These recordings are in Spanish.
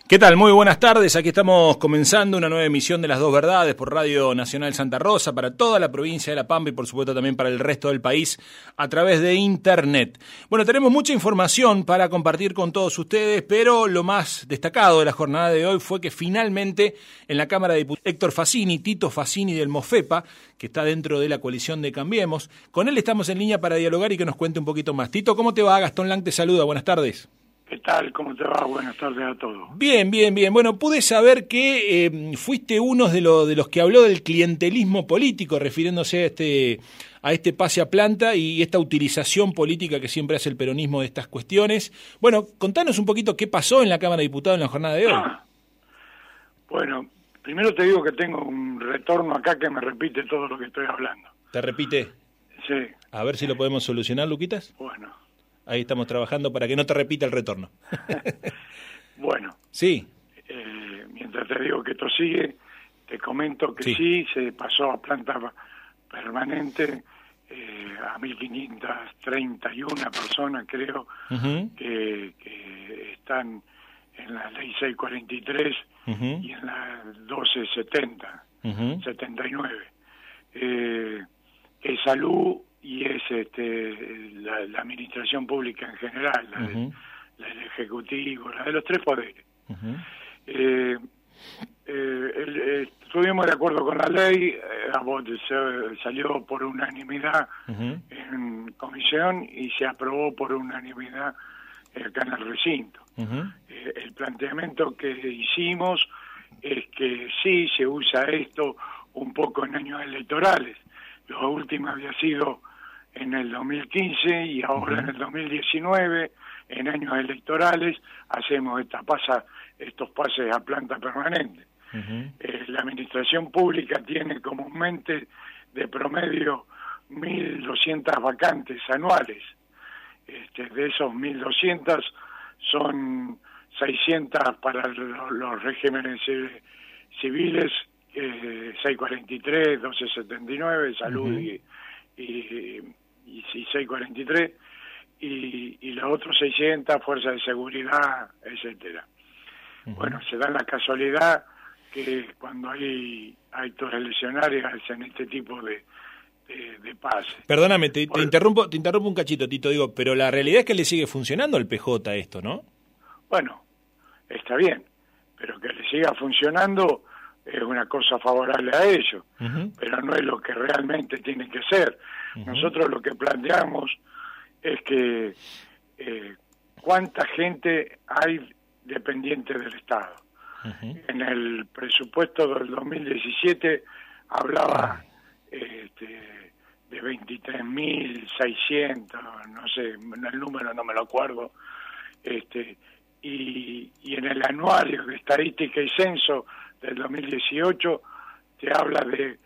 ¿Qué tal? Muy buenas tardes. Aquí estamos comenzando una nueva emisión de Las Dos Verdades por Radio Nacional Santa Rosa para toda la provincia de La Pampa y por supuesto también para el resto del país a través de Internet. Bueno, tenemos mucha información para compartir con todos ustedes, pero lo más destacado de la jornada de hoy fue que finalmente en la Cámara de Diputados Héctor Fassini, Tito Fassini del MOFEPA, que está dentro de la coalición de Cambiemos, con él estamos en línea para dialogar y que nos cuente un poquito más. Tito, ¿cómo te va? Gastón Lang te saluda. Buenas tardes. ¿Qué tal? ¿Cómo te va? Buenas tardes a todos. Bien. Bueno, pude saber que fuiste uno de los que habló del clientelismo político, refiriéndose a este pase a planta y esta utilización política que siempre hace el peronismo de estas cuestiones. Bueno, contanos un poquito qué pasó en la Cámara de Diputados en la jornada de hoy. Bueno, primero te digo que tengo un retorno acá que me repite todo lo que estoy hablando. ¿Te repite? Sí. A ver si lo podemos solucionar, Luquitas. Bueno. Ahí estamos trabajando para que no te repita el retorno. Bueno. Sí. Mientras te digo que esto sigue, te comento que sí se pasó a planta permanente a 1.531 personas, creo, que están en la ley 643 y en la 1270, 79. Es salud y es la administración pública en general, la del Ejecutivo, la de los tres poderes. Estuvimos de acuerdo con la ley, salió por unanimidad en comisión y se aprobó por unanimidad acá en el recinto. El planteamiento que hicimos es que sí se usa esto un poco en años electorales. La última había sido en el 2015 y ahora en el 2019, en años electorales, hacemos estos pases a planta permanente. La administración pública tiene comúnmente de promedio 1.200 vacantes anuales. De esos 1.200 son 600 para los regímenes civiles, 643, 1279, salud y 643, y los otros 600, fuerzas de seguridad, etcétera. Bueno, se da la casualidad que cuando hay actos eleccionarios hacen este tipo de pases. Perdóname, te interrumpo un cachito, Tito, pero la realidad es que le sigue funcionando al PJ esto, ¿no? Bueno, está bien, pero que le siga funcionando es una cosa favorable a ellos, pero no es lo que realmente tiene que ser. Nosotros lo que planteamos es que cuánta gente hay dependiente del Estado. En el presupuesto del 2017 hablaba de 23.600, no sé, el número no me lo acuerdo, y en el anuario de estadística y censo del 2018 te habla de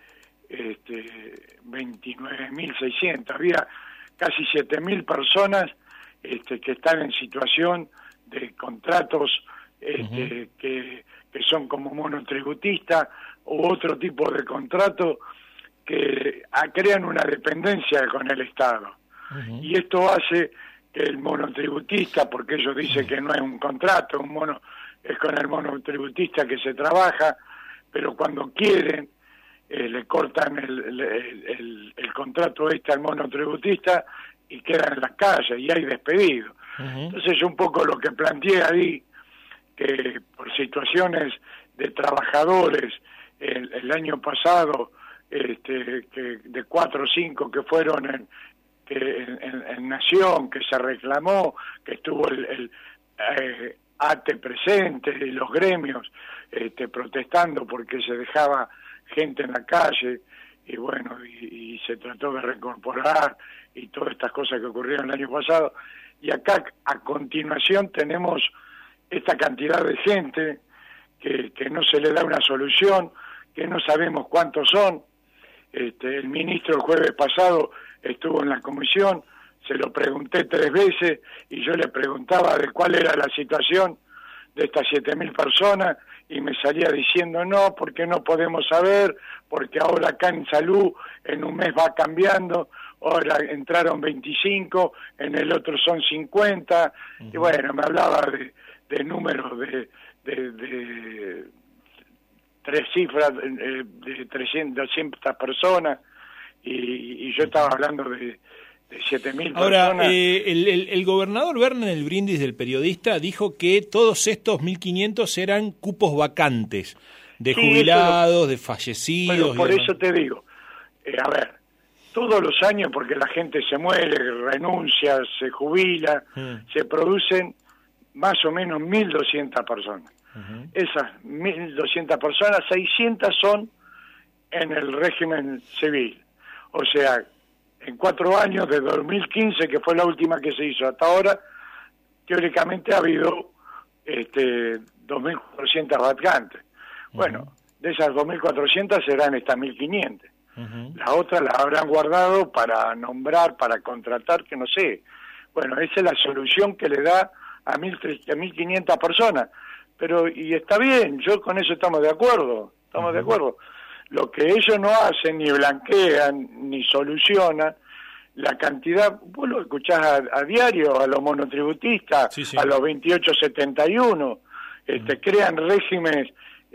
29.600. Había casi 7.000 personas que están en situación de contratos que son como monotributista u otro tipo de contrato que crean una dependencia con el Estado. Y esto hace que el monotributista, porque ellos dicen que no es un contrato, es con el monotributista que se trabaja, pero cuando quieren le cortan el contrato al monotributista y quedan en la calle y hay despedido. Entonces yo un poco lo que planteé ahí, que por situaciones de trabajadores el año pasado, que de 4 o 5 que fueron en Nación, que se reclamó, que estuvo el ATE presente y los gremios protestando porque se dejaba gente en la calle, y bueno, y se trató de reincorporar y todas estas cosas que ocurrieron el año pasado. Y acá a continuación tenemos esta cantidad de gente que no se le da una solución, que no sabemos cuántos son. El ministro el jueves pasado estuvo en la comisión, se lo pregunté 3 veces y yo le preguntaba de cuál era la situación de estas 7.000 personas y me salía diciendo no, porque no podemos saber, porque ahora acá en salud en un mes va cambiando, ahora entraron 25, en el otro son 50, y bueno, me hablaba de números de tres cifras, de 200 personas, y yo estaba hablando de 7.000 Ahora, personas. El gobernador Berna, en el brindis del periodista, dijo que todos estos 1.500 eran cupos vacantes, de jubilados, de fallecidos. Bueno, por eso te digo, a ver, todos los años, porque la gente se muere, renuncia, se jubila, se producen más o menos 1.200 personas. Esas 1.200 personas, 600 son en el régimen civil. O sea, en 4 años, de 2015, que fue la última que se hizo hasta ahora, teóricamente ha habido 2.400 vacantes. Bueno, de esas 2.400 serán estas 1.500. Las otras las habrán guardado para nombrar, para contratar, que no sé. Bueno, esa es la solución que le da a 1.500 personas. Pero, y está bien, yo con eso estamos de acuerdo, de acuerdo. Lo que ellos no hacen, ni blanquean, ni solucionan, la cantidad, vos lo escuchás a diario, a los monotributistas, sí. A los 2871, crean regímenes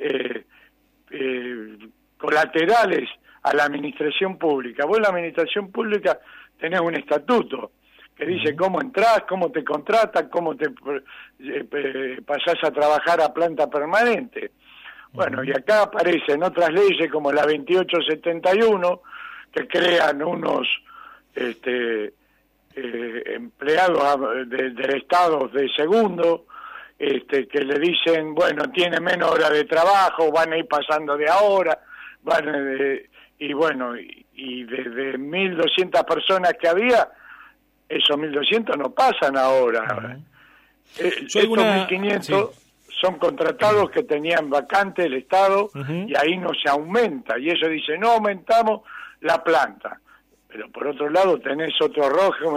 colaterales a la administración pública. Vos en la administración pública tenés un estatuto que dice cómo entrás, cómo te contratan, cómo te pasás a trabajar a planta permanente. Bueno, y acá aparecen otras leyes como la 2871, que crean unos empleados del Estado de segundo, que le dicen, bueno, tiene menos horas de trabajo, van a ir pasando de ahora, y bueno, y desde 1.200 personas que había, esos 1.200 no pasan ahora. Estos 1.500 son contratados que tenían vacante el Estado, y ahí no se aumenta, y ellos dicen, no aumentamos la planta. Pero por otro lado tenés otros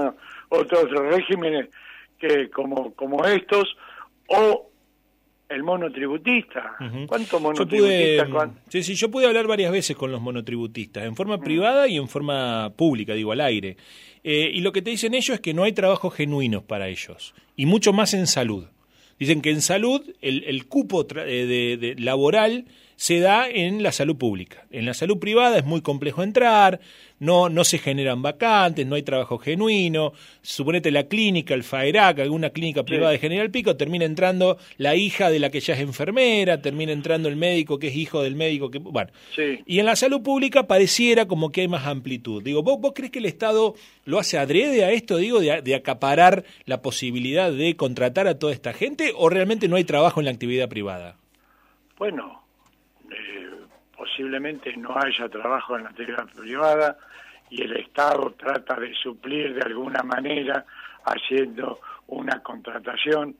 regímenes que como estos, o el monotributista. ¿Cuántos monotributistas? Yo pude hablar varias veces con los monotributistas, en forma privada y en forma pública, digo, al aire. Y lo que te dicen ellos es que no hay trabajos genuinos para ellos, y mucho más en salud. Dicen que en salud el cupo laboral se da en la salud pública. En la salud privada es muy complejo entrar, no se generan vacantes, no hay trabajo genuino. Suponete la clínica, el FAERAC, alguna clínica privada de General Pico, termina entrando la hija de la que ya es enfermera, termina entrando el médico que es hijo del médico que... Bueno, y en la salud pública pareciera como que hay más amplitud. Digo, ¿vos crees que el Estado lo hace adrede a esto, digo, de acaparar la posibilidad de contratar a toda esta gente, o realmente no hay trabajo en la actividad privada? Bueno, posiblemente no haya trabajo en la actividad privada y el Estado trata de suplir de alguna manera haciendo una contratación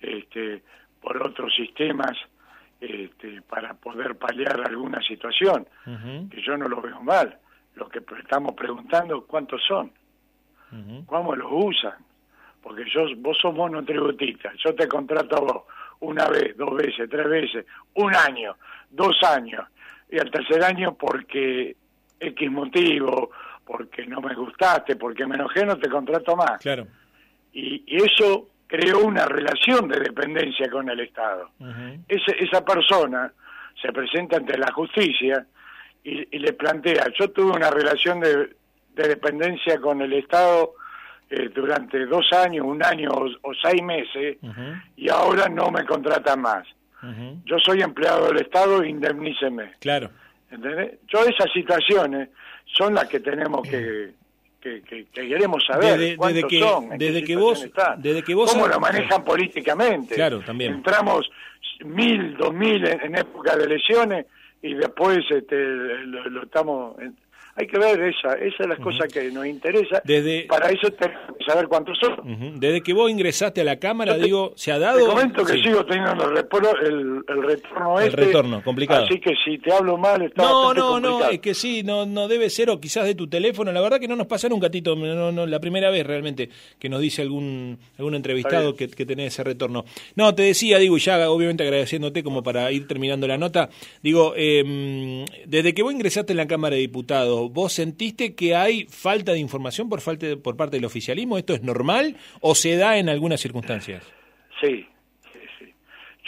por otros sistemas para poder paliar alguna situación, que yo no lo veo mal. Lo que estamos preguntando, ¿cuántos son? ¿Cómo los usan? Porque vos sos monotributista, yo te contrato a vos una vez, 2 veces, 3 veces, 1 año, 2 años, y al tercer año porque X motivo, porque no me gustaste, porque me enojé, no te contrato más. Claro. Y eso creó una relación de dependencia con el Estado. Esa persona se presenta ante la justicia y le plantea, yo tuve una relación de dependencia con el Estado durante 2 años, 1 año o 6 meses, y ahora no me contratan más. Yo soy empleado del Estado, indemníceme. Claro. ¿Entendés? Esas situaciones son las que tenemos que queremos saber cuántos son, desde que vos cómo lo manejan políticamente. Claro, también. Entramos 1.000, 2.000 en época de elecciones y después lo estamos... Hay que ver esa es la cosa que nos interesa. Para eso tenemos que saber cuántos son. Desde que vos ingresaste a la Cámara, se ha dado... Te comento que sigo teniendo el retorno El retorno, complicado. Así que si te hablo mal, está bastante complicado. No, es que sí, no debe ser, o quizás de tu teléfono. La verdad que no nos pasa nunca, Tito, no, la primera vez realmente que nos dice algún entrevistado que tenés ese retorno. No, te decía, digo, y ya obviamente agradeciéndote como para ir terminando la nota, digo, desde que vos ingresaste en la Cámara de Diputados, ¿vos sentiste que hay falta de información por parte del oficialismo? ¿Esto es normal o se da en algunas circunstancias? Sí.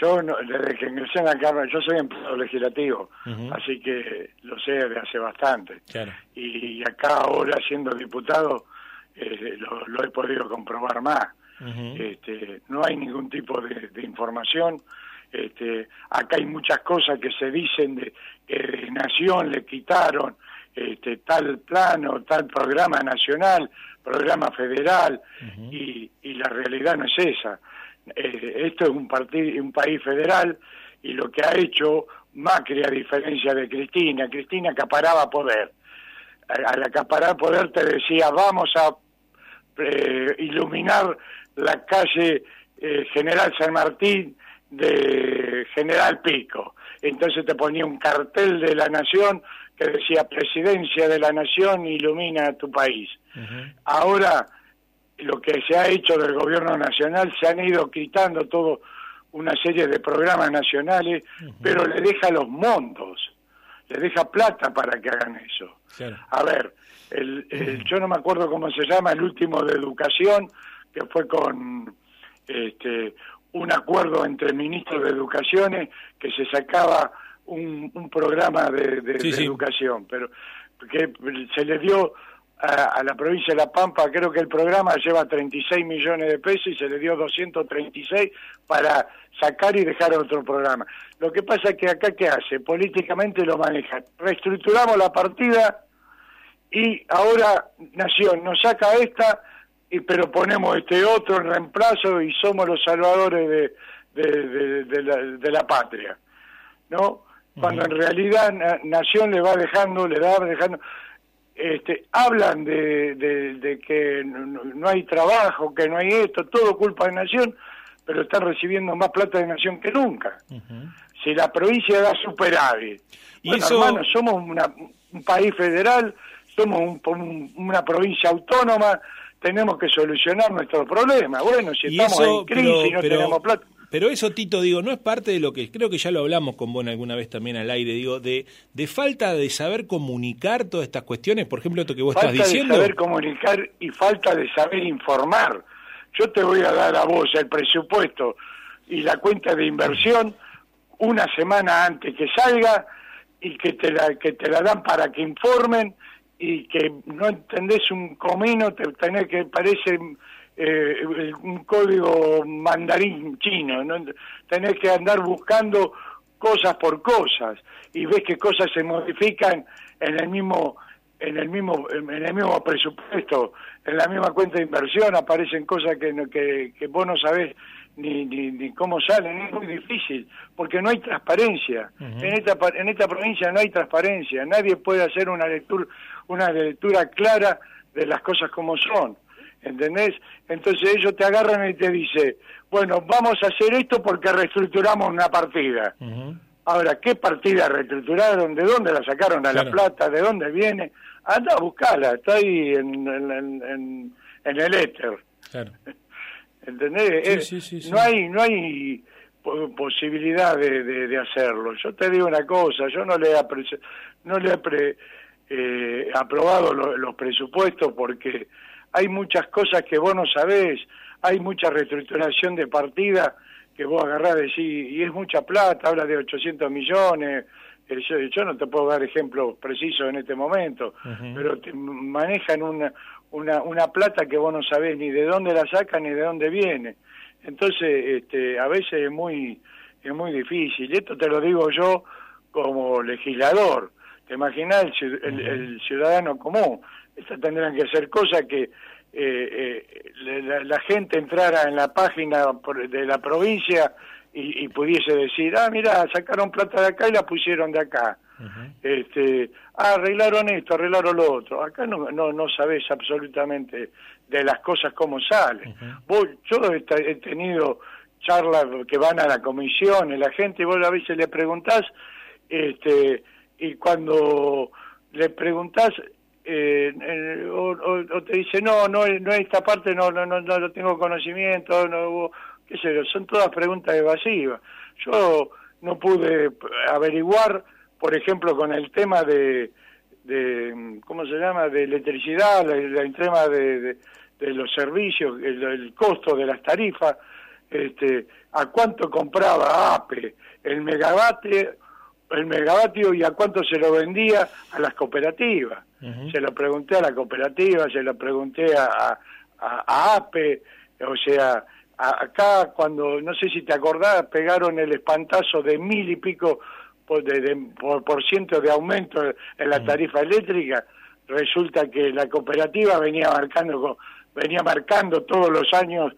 Yo, desde que ingresé en la Cámara, yo soy empleado legislativo, así que lo sé desde hace bastante. Claro. Y acá ahora, siendo diputado, lo he podido comprobar más. No hay ningún tipo de información. Acá hay muchas cosas que se dicen que de Nación le quitaron tal plano, tal programa nacional, programa federal, y la realidad no es esa. Esto es un país federal, y lo que ha hecho Macri, a diferencia de Cristina acaparaba poder. Al acaparar poder te decía, vamos a iluminar la calle General San Martín de General Pico. Entonces te ponía un cartel de la Nación que decía Presidencia de la Nación, ilumina tu país. Ahora, lo que se ha hecho del gobierno nacional, se han ido quitando todo una serie de programas nacionales, pero le deja los montos, le deja plata para que hagan eso. Claro. A ver, yo no me acuerdo cómo se llama, el último de Educación, que fue con un acuerdo entre ministros de Educaciones, que se sacaba un programa de educación, pero que se le dio a la provincia de La Pampa, creo que el programa lleva 36 millones de pesos y se le dio 236 para sacar y dejar otro programa. Lo que pasa es que acá, ¿qué hace? Políticamente lo maneja. Reestructuramos la partida y ahora Nación nos saca esta, pero ponemos este otro en reemplazo y somos los salvadores de la patria, ¿no? Cuando en realidad Nación le va dejando, hablan de que no hay trabajo, que no hay esto, todo culpa de Nación, pero están recibiendo más plata de Nación que nunca. Si la provincia da superávit, bueno, hermano, somos un país federal, somos una provincia autónoma, tenemos que solucionar nuestros problemas. Bueno, si estamos en crisis y no tenemos plata. Pero eso, Tito, digo, no es parte de lo que, creo que ya lo hablamos con vos alguna vez también al aire, digo, de falta de saber comunicar todas estas cuestiones, por ejemplo, esto que vos estás diciendo. Falta de saber comunicar y falta de saber informar. Yo te voy a dar a vos el presupuesto y la cuenta de inversión una semana antes que salga, y que te la dan para que informen, y que no entendés un comino, te tenés que parece un código mandarín chino, ¿no? Tenés que andar buscando cosas por cosas, y ves que cosas se modifican en el mismo presupuesto, en la misma cuenta de inversión aparecen cosas que vos no sabés ni cómo salen. Es muy difícil porque no hay transparencia. En esta provincia no hay transparencia, nadie puede hacer una lectura clara de las cosas como son, ¿entendés? Entonces ellos te agarran y te dicen, bueno, vamos a hacer esto porque reestructuramos una partida. Ahora, ¿qué partida reestructuraron? ¿De dónde la sacaron a la plata? ¿De dónde viene? Anda a buscarla, está ahí en el éter. Claro. ¿Entendés? Sí. No hay posibilidad de hacerlo. Yo te digo una cosa, yo no le he aprobado los presupuestos porque hay muchas cosas que vos no sabés, hay mucha reestructuración de partida que vos agarrás y decís, y es mucha plata, habla de 800 millones, yo no te puedo dar ejemplos precisos en este momento, pero te manejan una plata que vos no sabés ni de dónde la sacan ni de dónde viene. Entonces, a veces es muy difícil. Esto te lo digo yo como legislador. ¿Te imaginás el ciudadano común? Estas tendrán que ser cosas que la gente entrara en la página de la provincia y pudiese decir, mirá, sacaron plata de acá y la pusieron de acá. Arreglaron esto, arreglaron lo otro. Acá no sabés absolutamente de las cosas cómo salen. Yo he tenido charlas que van a la comisión, la gente, vos a veces le preguntás, y cuando le preguntás, o te dice, no esta parte no tengo conocimiento, qué sé yo, son todas preguntas evasivas. Yo no pude averiguar, por ejemplo, con el tema de ¿cómo se llama?, de electricidad, el tema de los servicios, el costo de las tarifas, a cuánto compraba APE el megavatio y a cuánto se lo vendía a las cooperativas. Se lo pregunté a la cooperativa, se lo pregunté a APE, o sea, acá cuando, no sé si te acordás, pegaron el espantazo de 1000 y pico por ciento de aumento en la tarifa eléctrica. Resulta que la cooperativa venía marcando todos los años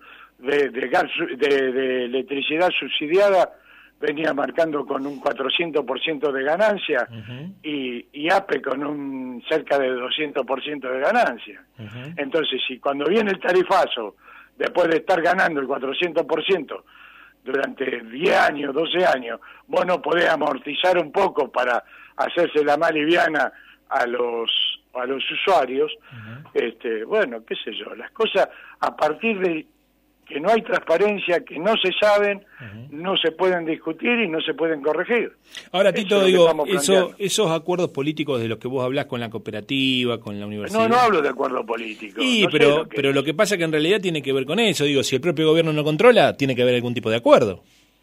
de electricidad subsidiada, venía marcando con un 400% de ganancia, y APE con cerca de 200% de ganancia. Entonces, si cuando viene el tarifazo, después de estar ganando el 400% durante 10 años, 12 años, vos no podés amortizar un poco para hacerse la más liviana a los usuarios, bueno, qué sé yo, las cosas a partir de que no hay transparencia, que no se saben, no se pueden discutir y no se pueden corregir. Ahora, Tito, digo, esos acuerdos políticos de los que vos hablás con la cooperativa, con la universidad... No hablo de acuerdos políticos. Sí, no pero lo que pasa es que en realidad tiene que ver con eso. Digo, si el propio gobierno no controla, tiene que haber algún tipo de acuerdo.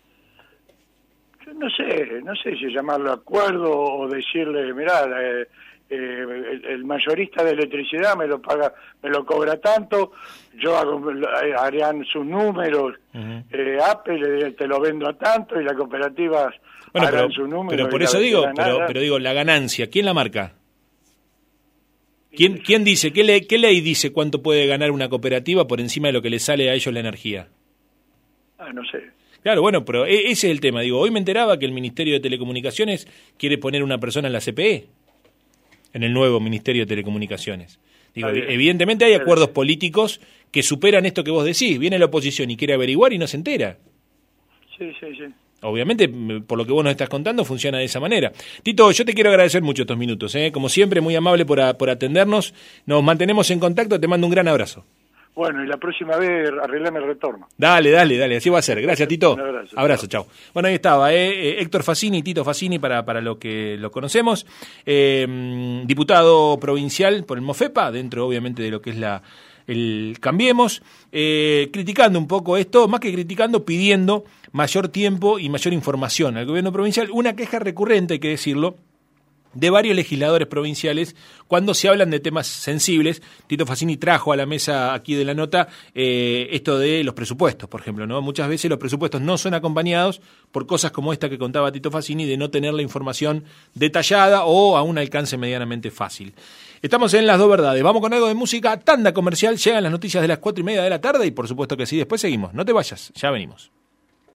Yo no sé si llamarlo acuerdo o decirle, mirá, el mayorista de electricidad me lo cobra tanto, yo harían sus números, APE te lo vendo a tanto y las cooperativas harán sus números. Pero por eso digo, pero digo, la ganancia, ¿quién la marca? ¿Quién dice, qué ley dice cuánto puede ganar una cooperativa por encima de lo que le sale a ellos la energía? No sé. Claro, bueno, pero ese es el tema. Digo, hoy me enteraba que el Ministerio de Telecomunicaciones quiere poner una persona en la CPE, en el nuevo Ministerio de Telecomunicaciones. Digo, evidentemente hay acuerdos políticos que superan esto que vos decís. Viene la oposición y quiere averiguar y no se entera. Sí. Obviamente, por lo que vos nos estás contando, funciona de esa manera. Tito, yo te quiero agradecer mucho estos minutos, como siempre, muy amable por atendernos. Nos mantenemos en contacto, te mando un gran abrazo. Bueno, y la próxima vez arreglame el retorno. Dale, así va a ser. Gracias, Tito. Un abrazo, chao. Bueno, ahí estaba, Héctor Fassini, Tito Fassini, para lo que lo conocemos, diputado provincial por el MOFEPA, dentro obviamente de lo que es el Cambiemos, criticando un poco esto, más que criticando, pidiendo mayor tiempo y mayor información al gobierno provincial. Una queja recurrente, hay que decirlo, de varios legisladores provinciales cuando se hablan de temas sensibles. Tito Fassini trajo a la mesa aquí de la nota esto de los presupuestos, por ejemplo, ¿no? Muchas veces los presupuestos no son acompañados por cosas como esta que contaba Tito Fassini, de no tener la información detallada o a un alcance medianamente fácil. Estamos en Las Dos Verdades. Vamos con algo de música, tanda comercial, llegan las noticias de las 4:30 de la tarde y por supuesto que sí, después seguimos. No te vayas, ya venimos.